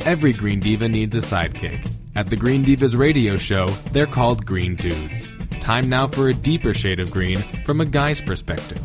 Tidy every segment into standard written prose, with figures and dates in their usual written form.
Every Green Diva needs a sidekick. At the Green Divas radio show, they're called Green Dudes. Time now for a deeper shade of green from a guy's perspective.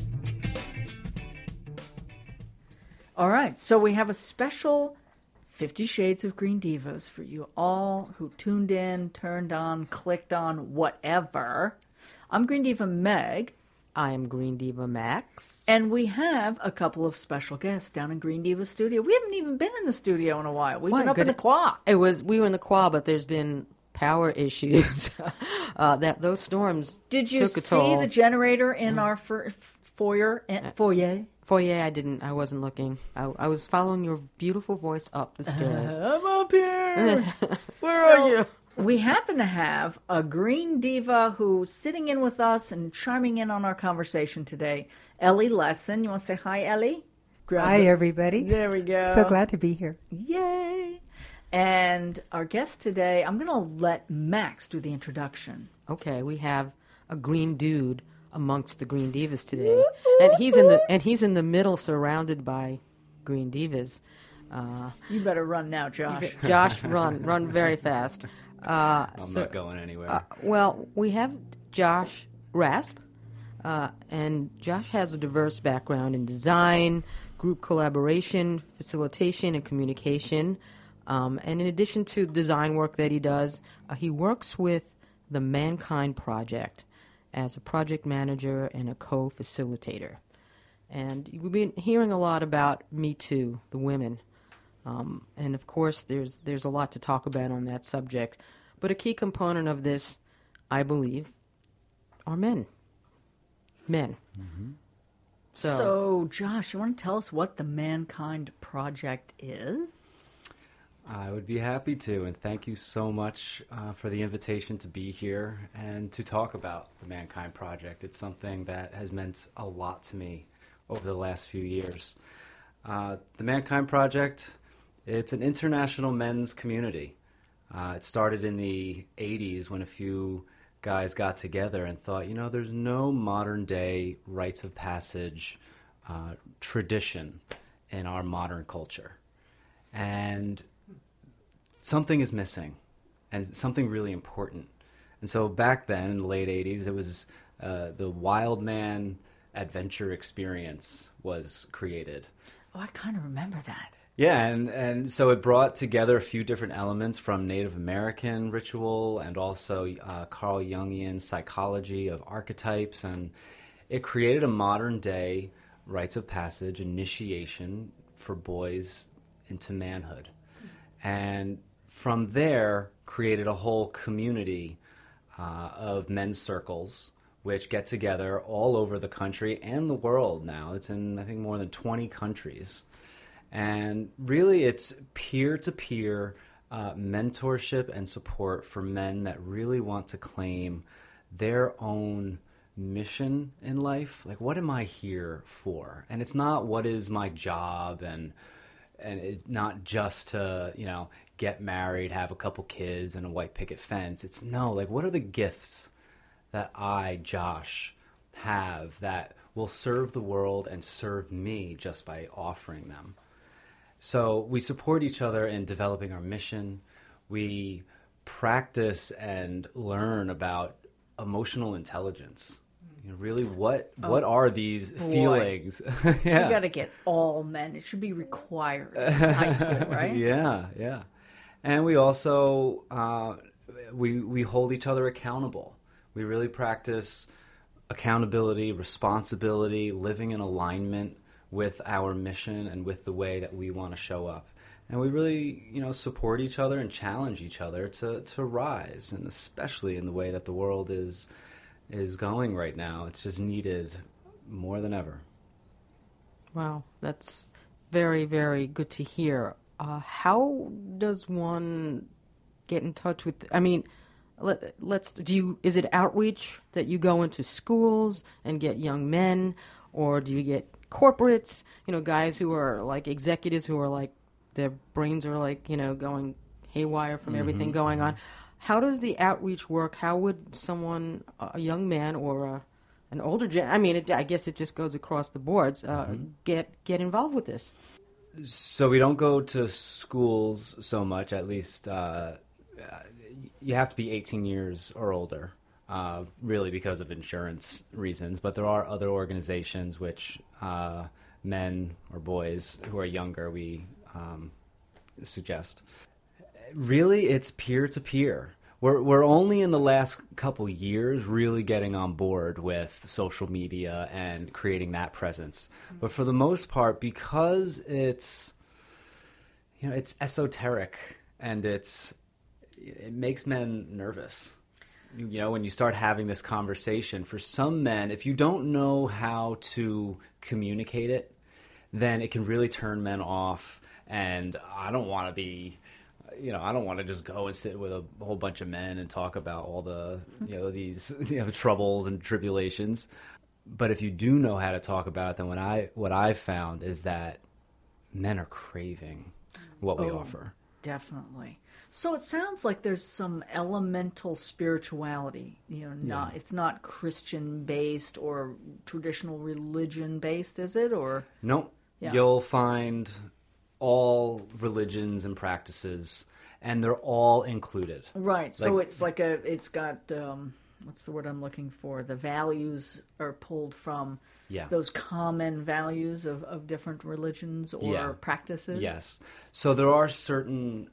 All right, so we have a special 50 Shades of Green Divas for you all who tuned in, turned on, clicked on, whatever. I'm Green Diva Meg. I am Green Diva Max. And we have a couple of special guests down in Green Diva Studio. We haven't even been in the studio in a while. We've been up in the quad. We were in the quad, but there's been power issues. Those storms Did you took a toll. see the generator in our foyer? Foyer, I didn't. I wasn't looking. I was following your beautiful voice up the stairs. I'm up here. Where are you? We happen to have a Green Diva who's sitting in with us and chiming in on our conversation today. Ellie Lesson. You want to say hi, Ellie? Hi, everybody. There we go. So glad to be here. Yay. And our guest today, I'm going to let Max do the introduction. Okay, we have a green dude amongst the Green Divas today, and he's in the middle, surrounded by Green Divas. You better run now, Josh. Josh, run very fast. I'm not going anywhere. Well, we have Josh Rasp, and Josh has a diverse background in design, group collaboration, facilitation, and communication. And in addition to design work that he does, he works with the Mankind Project as a project manager and a co-facilitator. And we've been hearing a lot about Me Too, the women. And of course, there's a lot to talk about on that subject. But a key component of this, I believe, are men. Men. Mm-hmm. So, Josh, you want to tell us what the Mankind Project is? I would be happy to, and thank you so much for the invitation to be here and to talk about the Mankind Project. It's something that has meant a lot to me over the last few years. The Mankind Project, it's an international men's community. It started in the 80s when a few guys got together and thought, there's no modern-day rites of passage tradition in our modern culture. And something is missing, and something really important. And so back then, in the late 80s, it was the Wild Man Adventure Experience was created. Oh, I kind of remember that. Yeah, and so it brought together a few different elements from Native American ritual and also Carl Jungian psychology of archetypes, and it created a modern-day rites of passage initiation for boys into manhood. And from there, created a whole community of men's circles, which get together all over the country and the world now. It's in, I think, more than 20 countries. And really, it's peer-to-peer mentorship and support for men that really want to claim their own mission in life. Like, what am I here for? And it's not what is my job, and it's not just to, get married, have a couple kids, and a white picket fence. It's no, like, what are the gifts that I, Josh, have that will serve the world and serve me just by offering them? So we support each other in developing our mission. We practice and learn about emotional intelligence. Really, what are these feelings? Yeah. You got to get all men. It should be required in high school, right? Yeah. And we also we hold each other accountable. We really practice accountability, responsibility, living in alignment with our mission and with the way that we want to show up. And we really, support each other and challenge each other to rise, and especially in the way that the world is going right now. It's just needed more than ever. Wow, that's very, very good to hear. How does one get in touch with, is it outreach that you go into schools and get young men, or do you get corporates, guys who are like executives who are like, their brains are like, going haywire from everything going on? How does the outreach work? How would someone, a young man or an older I guess it just goes across the boards, get involved with this? So we don't go to schools so much, at least you have to be 18 years or older, really because of insurance reasons. But there are other organizations which men or boys who are younger we suggest. Really, it's peer-to-peer. We're only in the last couple years really getting on board with social media and creating that presence. But for the most part, because it's esoteric and it makes men nervous. When you start having this conversation, for some men, if you don't know how to communicate it, then it can really turn men off. And I don't want to be... I don't want to just go and sit with a whole bunch of men and talk about all the, these, troubles and tribulations. But if you do know how to talk about it, then what I've found is that men are craving what we offer. Definitely. So it sounds like there's some elemental spirituality, it's not Christian based or traditional religion based, is it? Or nope. Yeah. You'll find all religions and practices, and they're all included. Right. So it's like it's got, what's the word I'm looking for? The values are pulled from those common values of different religions or practices. Yes. So there are certain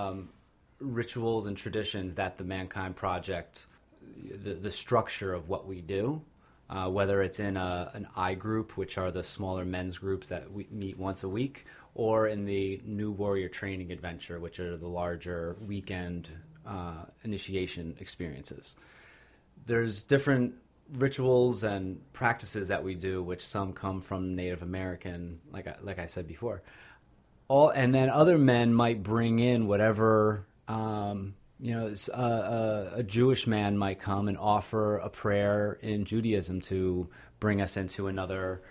rituals and traditions that the Mankind Project, the structure of what we do, whether it's in an I group, which are the smaller men's groups that we meet once a week, or in the New Warrior Training Adventure, which are the larger weekend initiation experiences. There's different rituals and practices that we do, which some come from Native American, like I said before. And then other men might bring in whatever, a Jewish man might come and offer a prayer in Judaism to bring us into another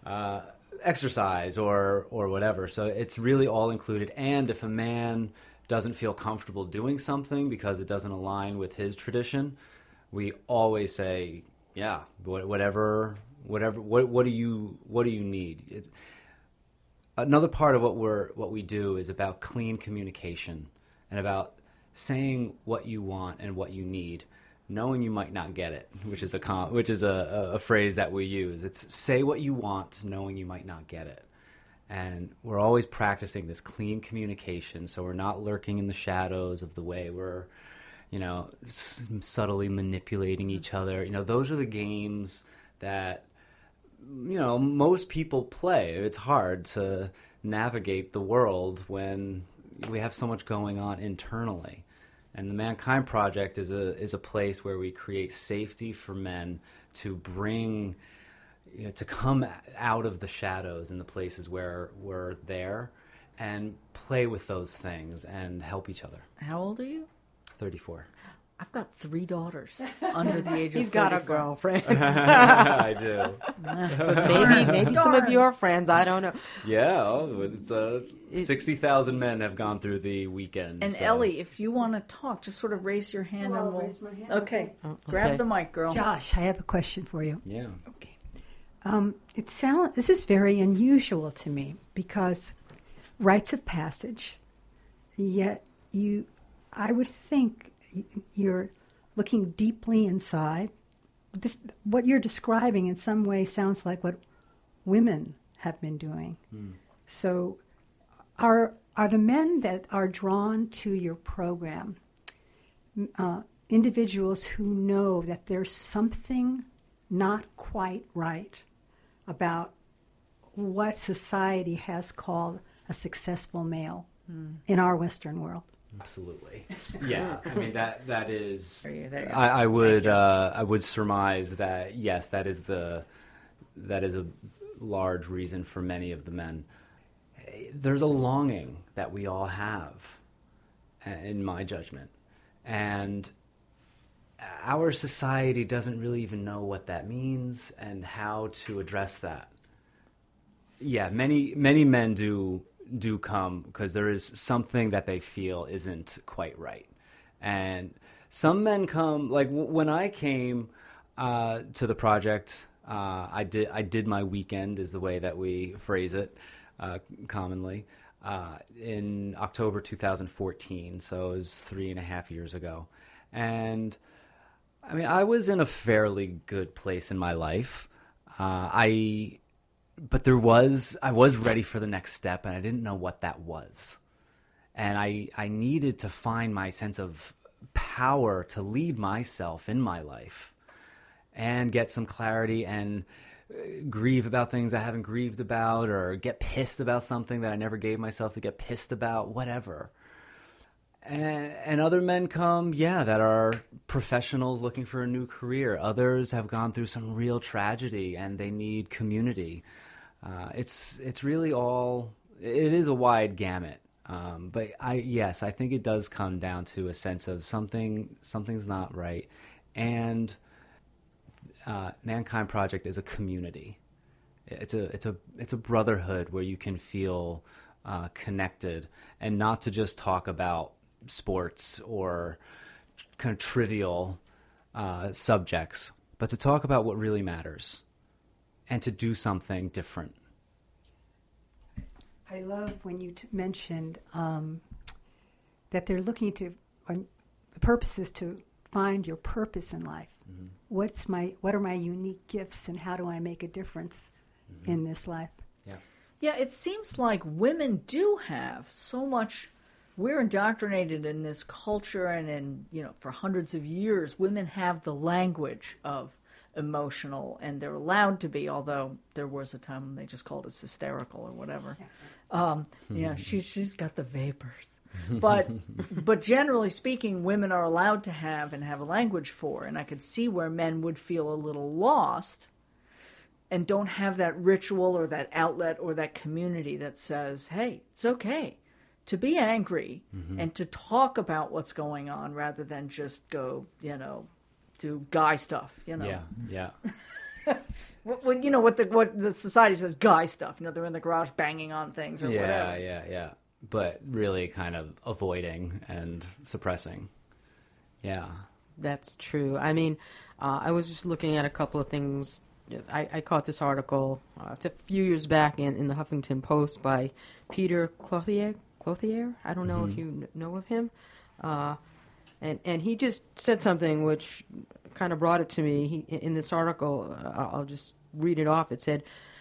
exercise or whatever. So it's really all included. And if a man doesn't feel comfortable doing something because it doesn't align with his tradition, we always say, whatever. What do you need? Another part of what we do is about clean communication and about saying what you want and what you need, knowing you might not get it, which is a phrase that we use. It's say what you want, knowing you might not get it. And we're always practicing this clean communication, so we're not lurking in the shadows of the way we're, subtly manipulating each other. Those are the games that, most people play. It's hard to navigate the world when we have so much going on internally. And the Mankind Project is a place where we create safety for men to bring, to come out of the shadows in the places where we're there and play with those things and help each other. How old are you? 34. I've got 3 daughters under the age of 34. He's got a girlfriend. I do. But maybe some of your friends, I don't know. Yeah, it's 60,000 men have gone through the weekend. And so. Ellie, if you want to talk, just sort of raise your hand and we'll... raise my hand. Okay. Grab the mic, girl. Josh, I have a question for you. Yeah. Okay. This is very unusual to me because rites of passage, yet I would think you're looking deeply inside. What you're describing in some way sounds like what women have been doing. So are the men that are drawn to your program individuals who know that there's something not quite right about what society has called a successful male in our Western world? Absolutely. Yeah. I mean that is. I would surmise that yes, that is a large reason for many of the men. There's a longing that we all have, in my judgment, and our society doesn't really even know what that means and how to address that. Yeah, many men do come because there is something that they feel isn't quite right. And some men come, like when I came to the project, I did my weekend is the way that we phrase it. commonly, in October 2014. So it was 3.5 years ago. And I mean, I was in a fairly good place in my life. I was ready for the next step, and I didn't know what that was. And I needed to find my sense of power to lead myself in my life and get some clarity and grieve about things I haven't grieved about, or get pissed about something that I never gave myself to get pissed about, whatever. And other men come, that are professionals looking for a new career. Others have gone through some real tragedy and they need community. It's really it is a wide gamut. But I think it does come down to a sense of something's not right. And Mankind Project is a community. It's a brotherhood where you can feel connected, and not to just talk about sports or kind of trivial subjects, but to talk about what really matters and to do something different. I love when you mentioned that they're looking the purpose is to find your purpose in life. Mm-hmm. What are my unique gifts, and how do I make a difference in this life? Yeah, it seems like women do have so much. We're indoctrinated in this culture, and for hundreds of years, women have the language of emotional, and they're allowed to be, although there was a time when they just called us hysterical or whatever. She's got the vapors. But generally speaking, women are allowed to have a language for, and I could see where men would feel a little lost and don't have that ritual or that outlet or that community that says, hey, it's okay to be angry and to talk about what's going on rather than just go, do guy stuff, Yeah. what the society says, guy stuff. They're in the garage banging on things or whatever. Yeah. But really kind of avoiding and suppressing. Yeah. That's true. I mean, I was just looking at a couple of things. I caught this article a few years back in the Huffington Post by Peter Clothier. I don't know if you know of him. And he just said something which kind of brought it to me. In this article, I'll just read it off. It said,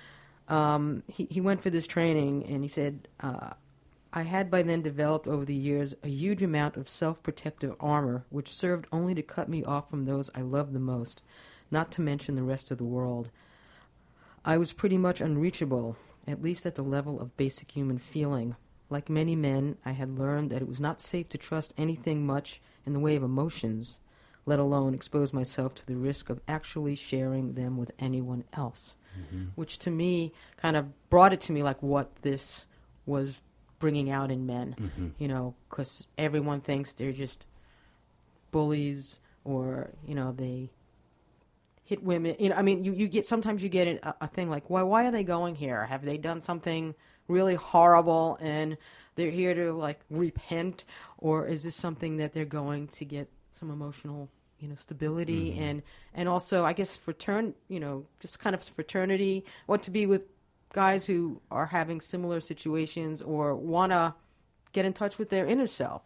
he went for this training, and he said, I had by then developed over the years a huge amount of self-protective armor, which served only to cut me off from those I loved the most, not to mention the rest of the world. I was pretty much unreachable, at least at the level of basic human feeling. Like many men, I had learned that it was not safe to trust anything much in the way of emotions, let alone expose myself to the risk of actually sharing them with anyone else, which to me kind of brought it to me like what this was bringing out in men, because everyone thinks they're just bullies or, they hit women. You get, sometimes you get a thing like, why are they going here? Have they done something really horrible and they're here to like repent, or is this something that they're going to get some emotional stability and also I guess just kind of fraternity, want to be with guys who are having similar situations or want to get in touch with their inner self,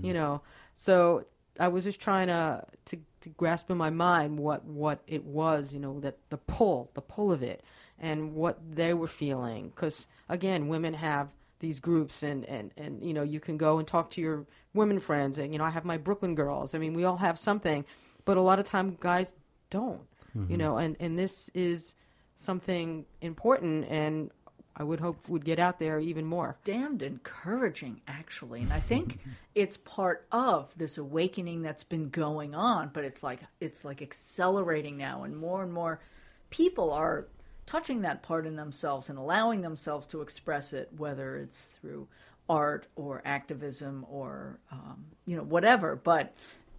so I was just trying to grasp in my mind what it was, that the pull of it and what they were feeling. Because, again, women have these groups and you can go and talk to your women friends. And, I have my Brooklyn girls. I mean, we all have something. But a lot of time guys don't, and this is something important, and I would hope would get out there even more. Damned encouraging, actually. And I think it's part of this awakening that's been going on, but it's like accelerating now, and more people are touching that part in themselves and allowing themselves to express it, whether it's through art or activism or whatever. But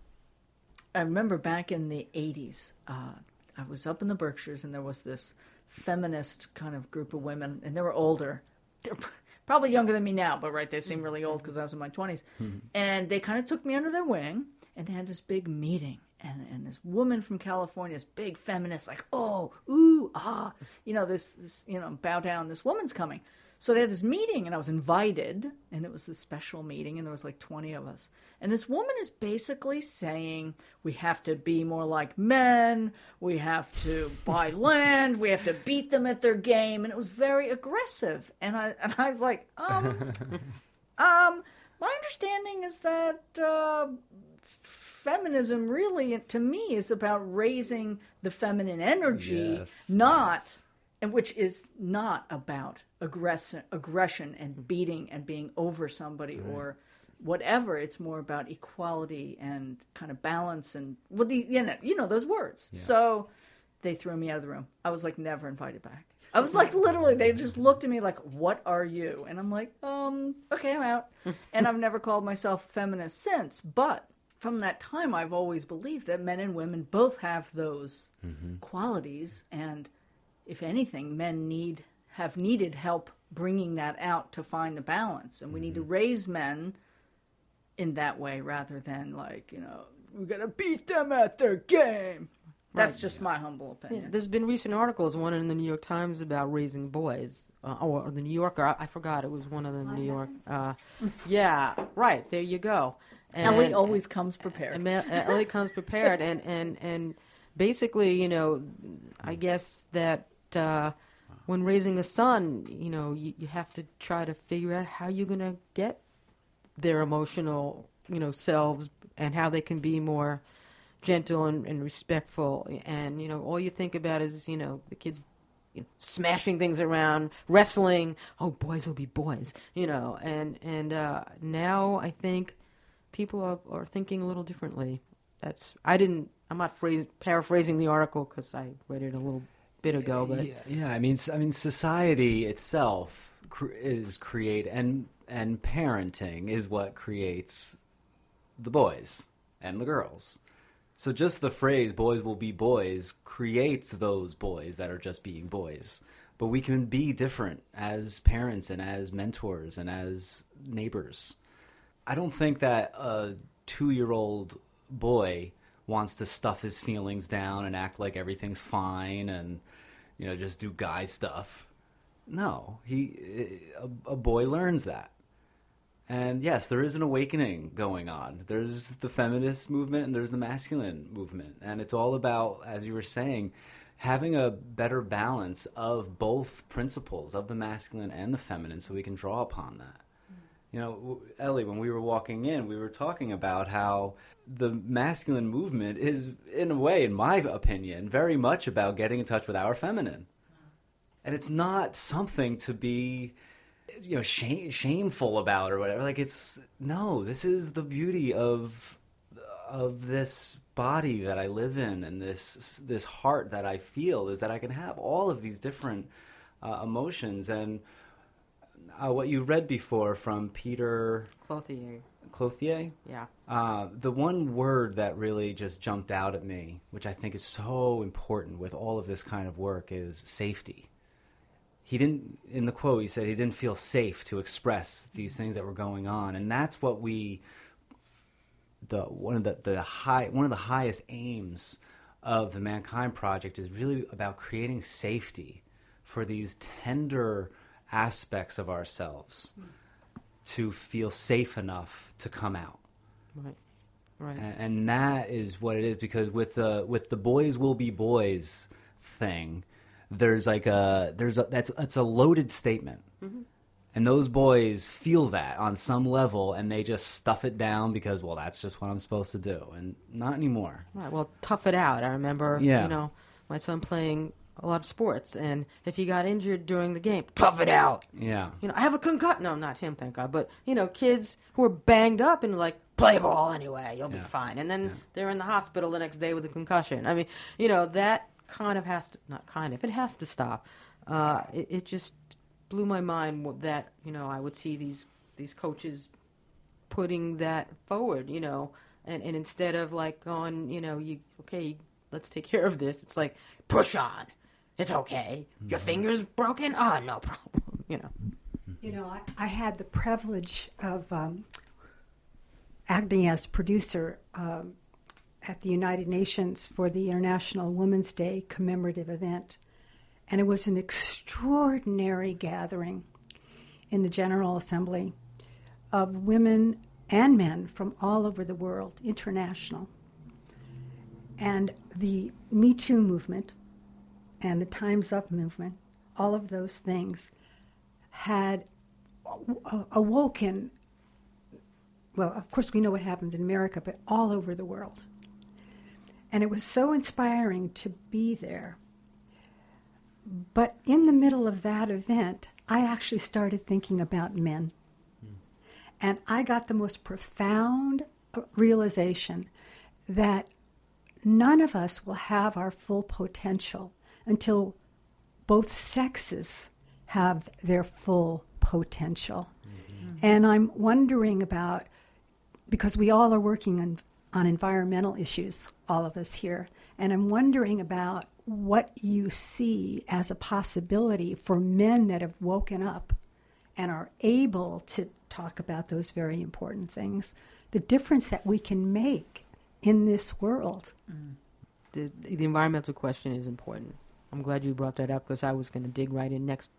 I remember back in the 80s, I was up in the Berkshires, and there was this feminist kind of group of women, and they were older. They're probably younger than me now, but they seem really old because I was in my 20s. And they kind of took me under their wing, and they had this big meeting. And this woman from California, this big feminist, like, oh, ooh, ah, this bow down, this woman's coming. So they had this meeting, and I was invited, and it was this special meeting, and there was like 20 of us. And this woman is basically saying, we have to be more like men, we have to buy land, we have to beat them at their game, and it was very aggressive. And I was like, my understanding is that feminism really, to me, is about raising the feminine energy, and which is not about aggression and beating and being over somebody or whatever. It's more about equality and kind of balance and those words. Yeah. So they threw me out of the room. I was like never invited back. I was like, literally, they just looked at me like, what are you? And I'm like, okay, I'm out. And I've never called myself a feminist since. But from that time, I've always believed that men and women both have those qualities. And if anything, men have needed help bringing that out to find the balance. And we need to raise men in that way rather than like, we're going to beat them at their game. That's just my humble opinion. Yeah, there's been recent articles, one in the New York Times about raising boys, or the New Yorker. I forgot, it was one of the New York. Yeah, right, there you go. And Ellie always comes prepared. Ellie comes prepared, and basically, I guess that when raising a son, you have to try to figure out how you're going to get their emotional, selves and how they can be more gentle and respectful, and all you think about is the kids smashing things around, wrestling. Oh, boys will be boys, and now I think people are thinking a little differently. I'm not paraphrasing the article because I read it a little bit ago, but I mean society itself is and parenting is what creates the boys and the girls. So just the phrase, boys will be boys, creates those boys that are just being boys. But we can be different as parents and as mentors and as neighbors. I don't think that a 2-year-old boy wants to stuff his feelings down and act like everything's fine and, just do guy stuff. No, a boy learns that. And yes, there is an awakening going on. There's the feminist movement and there's the masculine movement. And it's all about, as you were saying, having a better balance of both principles, of the masculine and the feminine, so we can draw upon that. Ellie, when we were walking in, we were talking about how the masculine movement is, in a way, in my opinion, very much about getting in touch with our feminine. And it's not something to be shameful about or whatever. Like this is the beauty of this body that I live in and this heart that I feel, is that I can have all of these different emotions. And what you read before from Peter Clothier, yeah. The one word that really just jumped out at me, which I think is so important with all of this kind of work, is safety. In the quote, he said he didn't feel safe to express these things that were going on. And that's what one of the highest aims of the Mankind Project is really about creating safety for these tender aspects of ourselves to feel safe enough to come out. Right. And that is what it is, because with the boys will be boys thing, that's a loaded statement. Mm-hmm. And those boys feel that on some level, and they just stuff it down because, well, that's just what I'm supposed to do. And not anymore. Right, well, tough it out. I remember, my son playing a lot of sports, and if he got injured during the game, tough it out. Yeah. I have a concussion. No, not him, thank God. But, kids who are banged up and like, play ball anyway, you'll be fine. And then they're in the hospital the next day with a concussion. I mean, that kind of it has to stop. It just blew my mind that, I would see these coaches putting that forward, and instead of like going, let's take care of this. It's like, push on. It's okay. Your finger's broken? Oh, no problem, I had the privilege of acting as producer at the United Nations for the International Women's Day commemorative event. And it was an extraordinary gathering. in the General Assembly of women and men from all over the world, international. And the Me Too movement and the Time's Up movement, all of those things had awoken, well, of course we know what happened in America, but all over the world. And it was so inspiring to be there. But in the middle of that event, I actually started thinking about men. And I got the most profound realization that none of us will have our full potential until both sexes have their full potential. Mm-hmm. And I'm wondering about, because we all are working on environmental issues, all of us here, and I'm wondering about what you see as a possibility for men that have woken up and are able to talk about those very important things, the difference that we can make in this world. The environmental question is important. I'm glad you brought that up because I was going to dig right next.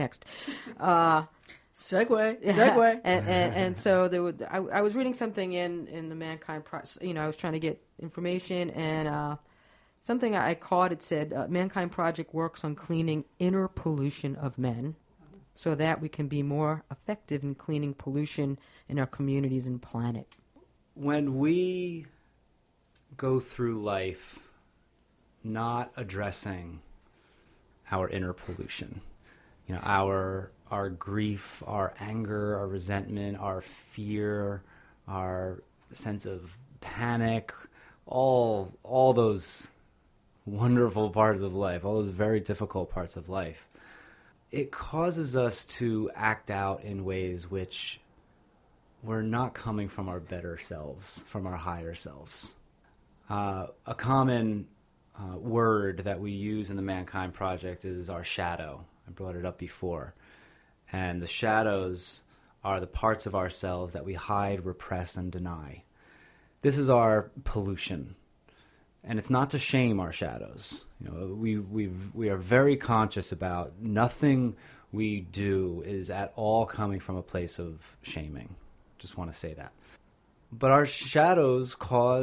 Segue. And so I was reading something in the Mankind Project. I was trying to get information, and something I caught, it said, Mankind Project works on cleaning inner pollution of men so that we can be more effective in cleaning pollution in our communities and planet. When we go through life not addressing our inner pollution, our grief, our anger, our resentment, our fear, our sense of panic, all those wonderful parts of life, all those very difficult parts of life, it causes us to act out in ways which we're not coming from our better selves, from our higher selves. A common word that we use in the Mankind Project is our shadow. I brought it up before. And the shadows are the parts of ourselves that we hide, repress, and deny. This is our pollution. And it's not to shame our shadows. We are very conscious about nothing we do is at all coming from a place of shaming. Just want to say that. But our shadows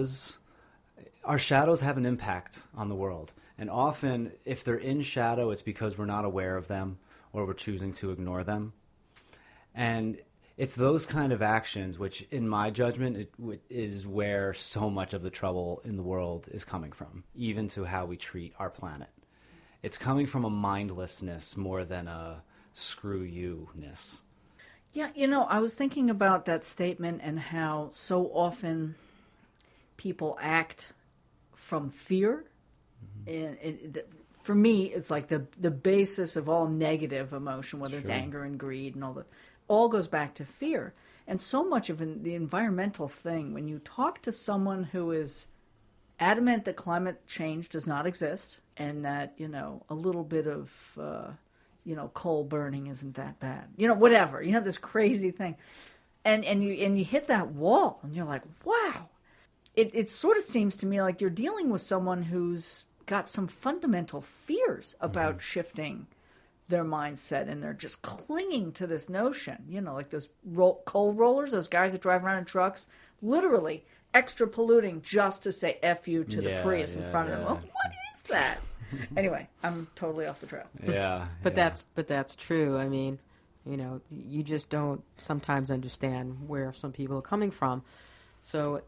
have an impact on the world. And often, if they're in shadow, it's because we're not aware of them or we're choosing to ignore them. And it's those kind of actions which, in my judgment, is where so much of the trouble in the world is coming from, even to how we treat our planet. It's coming from a mindlessness more than a screw you-ness. Yeah, I was thinking about that statement and how so often people act from fear. Mm-hmm. And for me, it's like the basis of all negative emotion, whether it's anger and greed and all goes back to fear. And so much of the environmental thing, when you talk to someone who is adamant that climate change does not exist and that, a little bit of, coal burning isn't that bad, whatever, this crazy thing. And you hit that wall and you're like, wow. It sort of seems to me like you're dealing with someone who's got some fundamental fears about shifting their mindset, and they're just clinging to this notion, like those coal rollers, those guys that drive around in trucks, literally extra polluting just to say F you to the Prius in front of them. What is that? Anyway, I'm totally off the trail. But that's true. I mean, you just don't sometimes understand where some people are coming from. So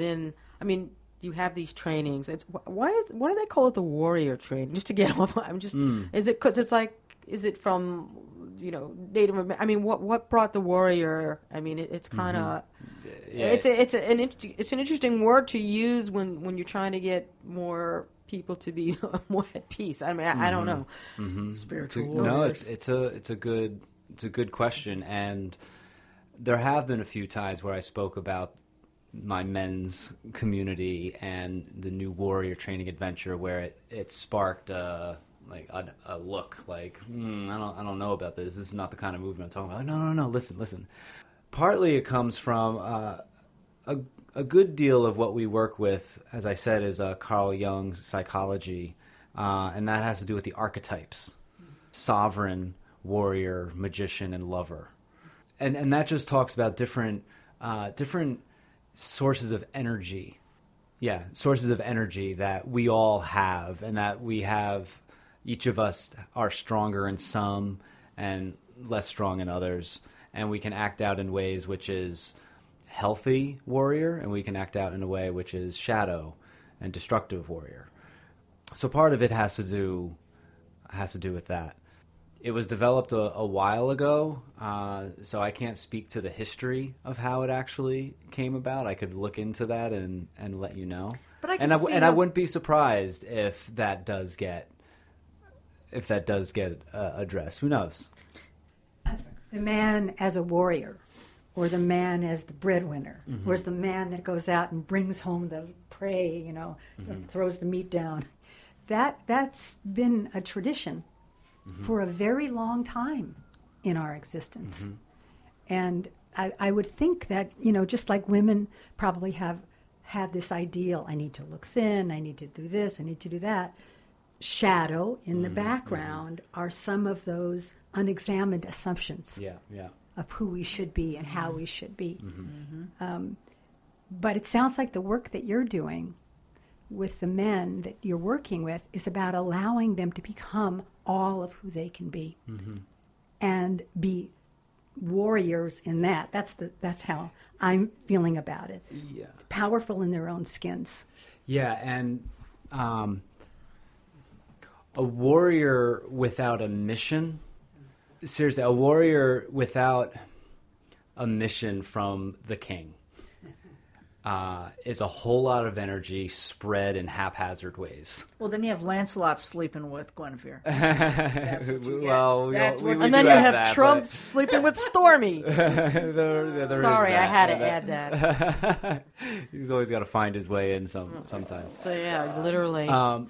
you have these trainings. Why do they call it the warrior training? Just to get off. Is it because it's like, is it from, Native American? I mean, what brought the warrior? I mean, it's kind of, it's an interesting word to use when you're trying to get more people to be more at peace. I mean, I don't know. Mm-hmm. Spiritual warriors. No, it's a good question, and there have been a few times where I spoke about my men's community and the new warrior training adventure, where it sparked a look like, I don't know about this. This is not the kind of movement I'm talking about. No, listen. Partly it comes from a good deal of what we work with, as I said, is Carl Jung's psychology, and that has to do with the archetypes: sovereign, warrior, magician, and lover. and that just talks about different sources of energy. Yeah, sources of energy that we all have, and that we have. Each of us are stronger in some and less strong in others, and we can act out in ways which is healthy warrior, and we can act out in a way which is shadow and destructive warrior. So part of it has to do with that. It was developed a while ago, so I can't speak to the history of how it actually came about. I could look into that and let you know. But I I wouldn't be surprised if that does get addressed. Who knows? The man as a warrior, or the man as the breadwinner, or as the man that goes out and brings home the prey, throws the meat down. That's been a tradition for a very long time in our existence. And I would think that, just like women probably have had this ideal, I need to look thin, I need to do this, I need to do that. Shadow in the background are some of those unexamined assumptions of who we should be and how we should be. But it sounds like the work that you're doing with the men that you're working with is about allowing them to become all of who they can be and be warriors in that. That's how I'm feeling about it. Yeah. Powerful in their own skins. Yeah, and a warrior without a mission, seriously, a warrior without a mission from the king is a whole lot of energy spread in haphazard ways. Well, then you have Lancelot sleeping with Guinevere. Well, That's what And then you have Trump sleeping with Stormy. Sorry, I had to add that. He's always got to find his way in sometimes. So yeah, literally.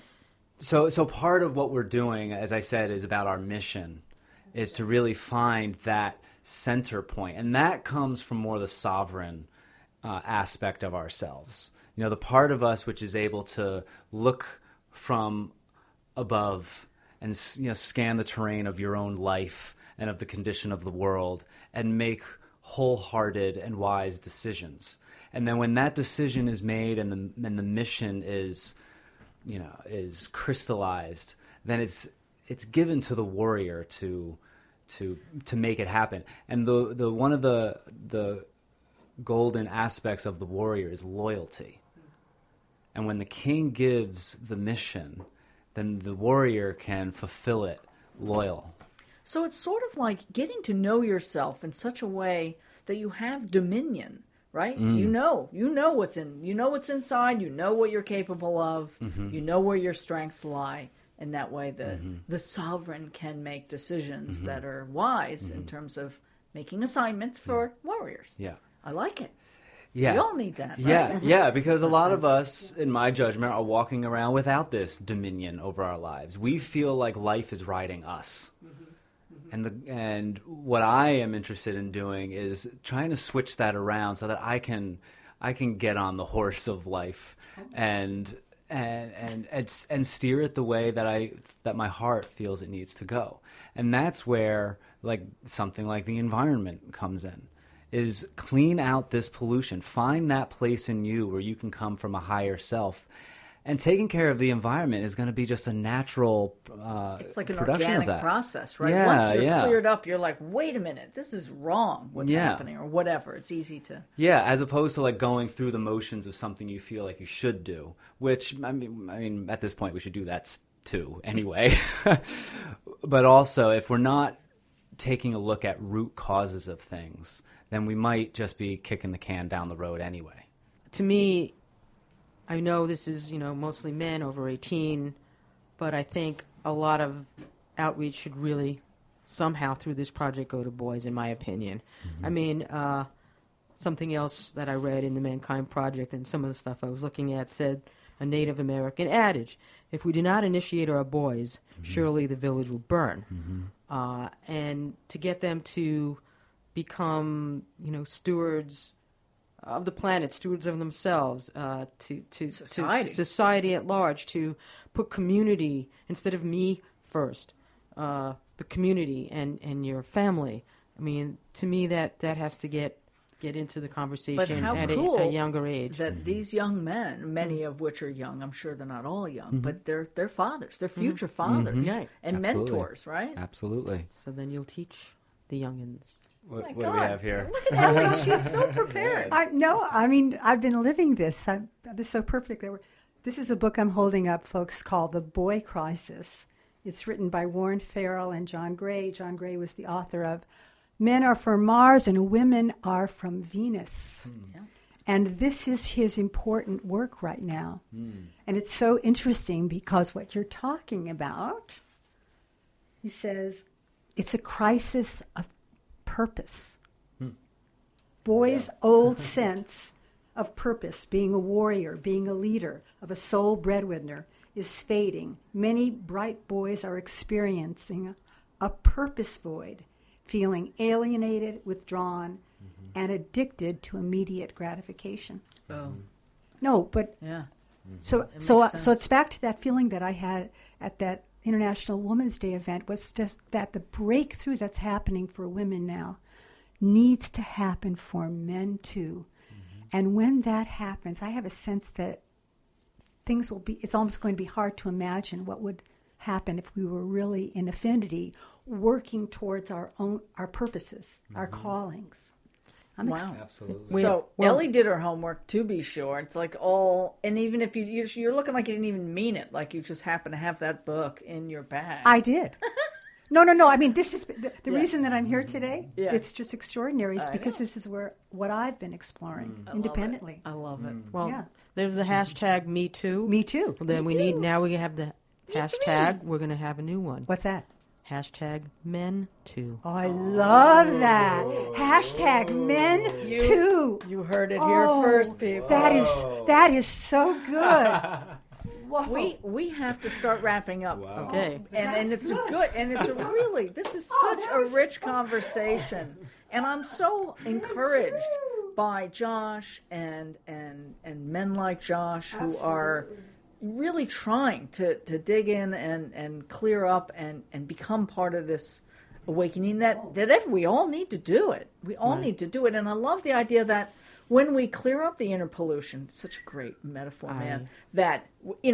So part of what we're doing, as I said, is about our mission, is to really find that center point, and that comes from more the sovereign aspect of ourselves. The part of us which is able to look from above and scan the terrain of your own life and of the condition of the world and make wholehearted and wise decisions. And then when that decision is made and the mission is crystallized, then it's given to the warrior to make it happen. And the one of the golden aspects of the warrior is loyalty. And when the king gives the mission, then the warrior can fulfill it loyal. So it's sort of like getting to know yourself in such a way that you have dominion, right? You know what's inside, you know what you're capable of, you know where your strengths lie, and that way the sovereign can make decisions that are wise in terms of making assignments for warriors. Yeah. I like it. Yeah. We all need that, right? Yeah, because a lot of us, in my judgment, are walking around without this dominion over our lives. We feel like life is riding us. And what I am interested in doing is trying to switch that around so that I can get on the horse of life and steer it the way that my heart feels it needs to go. And that's where something like the environment comes in. Is clean out this pollution. Find that place in you where you can come from a higher self. And taking care of the environment is going to be just a natural it's like an production organic of that. process, right? Yeah, Once you're cleared up, you're like, wait a minute, this is wrong, what's happening, or whatever. It's easy to... Yeah, as opposed to going through the motions of something you feel like you should do, which, I mean, at this point, we should do that too anyway. But also, if we're not taking a look at root causes of things, then we might just be kicking the can down the road anyway. To me, I know this is, mostly men over 18, but I think a lot of outreach should really somehow through this project go to boys, in my opinion. I mean, something else that I read in the Mankind Project and some of the stuff I was looking at said a Native American adage, if we do not initiate our boys, surely the village will burn. And to get them to become, stewards of the planet, stewards of themselves, to society at large, to put community instead of me first, the community and your family I mean, to me, that has to get into the conversation how at cool a younger age. that these young men, many of which are young, I'm sure they're not all young, but they're fathers, they're future fathers Right. and Absolutely. mentors, right? Absolutely. So then you'll teach the youngins. What, My what do we God. have here? Look at Ellie, she's so prepared. I've been living this. This is so perfect. This is a book I'm holding up, folks, called The Boy Crisis. It's written by Warren Farrell and John Gray. John Gray was the author of Men Are From Mars and Women Are From Venus. Yeah. And this is his important work right now. And it's so interesting because what you're talking about, he says, it's a crisis of purpose. Boys' old sense of purpose, being a warrior, being a leader, of a sole breadwinner, is fading. Many bright boys are experiencing a purpose void, feeling alienated, withdrawn, and addicted to immediate gratification. Oh, No, but yeah. so That so makes so sense. it's back to that feeling that I had at that International Women's Day event, was just that the breakthrough that's happening for women now needs to happen for men too. And when that happens, I have a sense that things will be, it's almost going to be hard to imagine what would happen if we were really in affinity, working towards our purposes, our callings. Wow. Absolutely. So Well- Ellie did her homework, to be sure. It's like all, and even if you're looking like you didn't even mean it, like you just happen to have that book in your bag. I did. No. I mean, this is the reason that I'm here today. Yeah. It's just extraordinary. It's I because know. this is what I've been exploring I love independently. it. I love it. Well, Yeah. there's the hashtag Me Too. Me too. Well, then we have the hashtag. We're going to have a new one. What's that? Hashtag Men Too. Oh, I love that. Hashtag men too. You heard it here first, people. That is so good. Whoa. We have to start wrapping up. Wow. Okay. And it's good, and it's a really, this is such a rich conversation, and I'm so encouraged by Josh and men like Josh who are really trying to dig in and clear up and become part of this awakening that we all need to do it. We all need to do it, and I love the idea that when we clear up the inner pollution, it's such a great metaphor, man, that,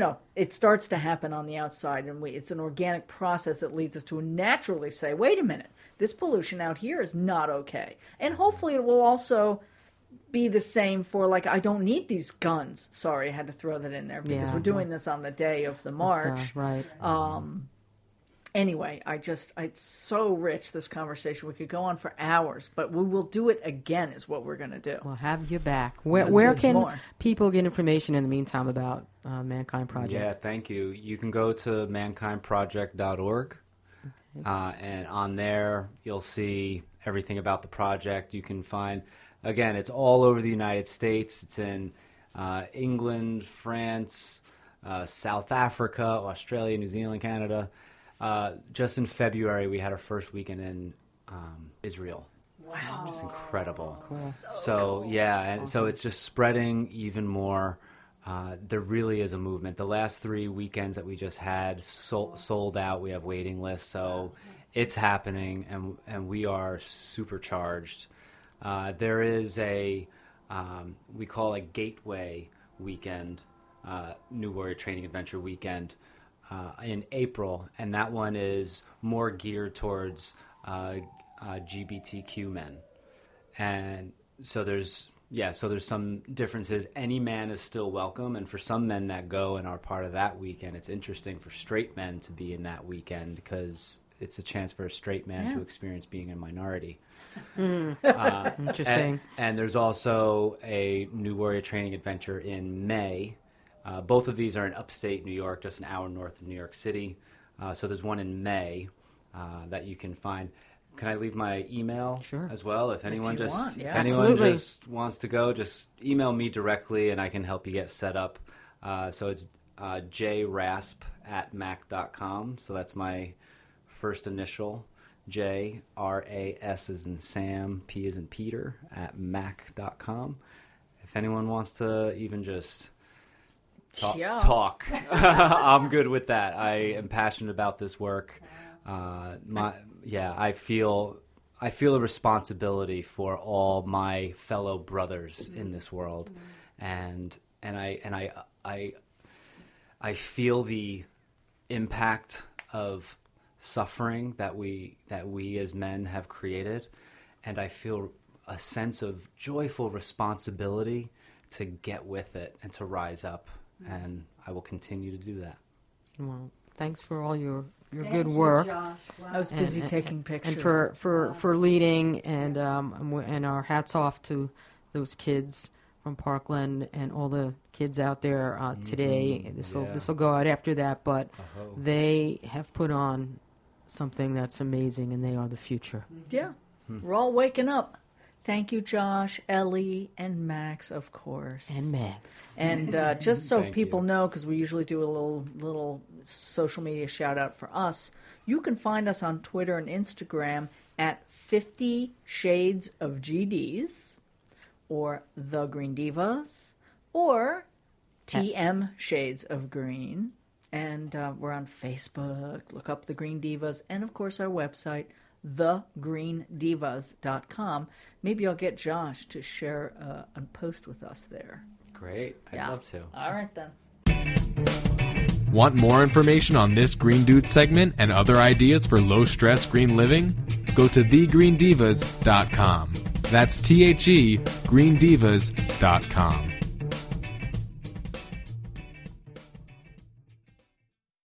it starts to happen on the outside, and it's an organic process that leads us to naturally say, wait a minute, this pollution out here is not okay. And hopefully it will also be the same for, like, I don't need these guns. Sorry, I had to throw that in there because Yeah. we're doing this on the day of the march. Right. Anyway, it's so rich, this conversation. We could go on for hours, but we will do it again is what we're going to do. We'll have you back. Where there's can more. people get information in the meantime about Mankind Project? Yeah, thank you. You can go to mankindproject.org, and on there you'll see everything about the project. You can find, again, it's all over the United States. It's in England, France, South Africa, Australia, New Zealand, Canada. Just in February, we had our first weekend in Israel. Wow. Which is incredible. Cool. So yeah, and so it's just spreading even more. There really is a movement. The last 3 weekends that we just had sold out. We have waiting lists, so it's happening, and we are supercharged. There is a we call it Gateway Weekend, New Warrior Training Adventure Weekend. In April, and that one is more geared towards LGBTQ men, and so there's some differences. Any man is still welcome, and for some men that go and are part of that weekend, it's interesting for straight men to be in that weekend because it's a chance for a straight man to experience being a minority. Interesting. And there's also a New Warrior Training Adventure in May. Both of these are in upstate New York, just an hour north of New York City. So there's one in May that you can find. Can I leave my email as well? If anyone Absolutely. just wants to go, just email me directly and I can help you get set up. So it's jrasp@mac.com. So that's my first initial, J, R-A-S as in Sam, P as in Peter, @mac.com. If anyone wants to even just talk. I'm good with that. I am passionate about this work. I feel I feel a responsibility for all my fellow brothers in this world, and I feel the impact of suffering that we as men have created, and I feel a sense of joyful responsibility to get with it and to rise up, and I will continue to do that. Well, thanks for all your good work. Josh. Wow. I was busy taking pictures. And for leading, and our hats off to those kids from Parkland and all the kids out there today. This will go out after that, but they have put on something that's amazing, and they are the future. Yeah, we're all waking up. Thank you, Josh, Ellie, and Max, of course. And Meg. And just so Thank people you. know, because we usually do a little social media shout-out for us, you can find us on Twitter and Instagram at 50 Shades of GDs, or The Green Divas, or TM Shades of Green. And we're on Facebook. Look up The Green Divas. And, of course, our website, thegreendivas.com. Maybe I'll get Josh to share a post with us there. Great. I'd love to. All right, then. Want more information on this Green Dude segment and other ideas for low-stress green living? Go to thegreendivas.com. That's THE greendivas.com.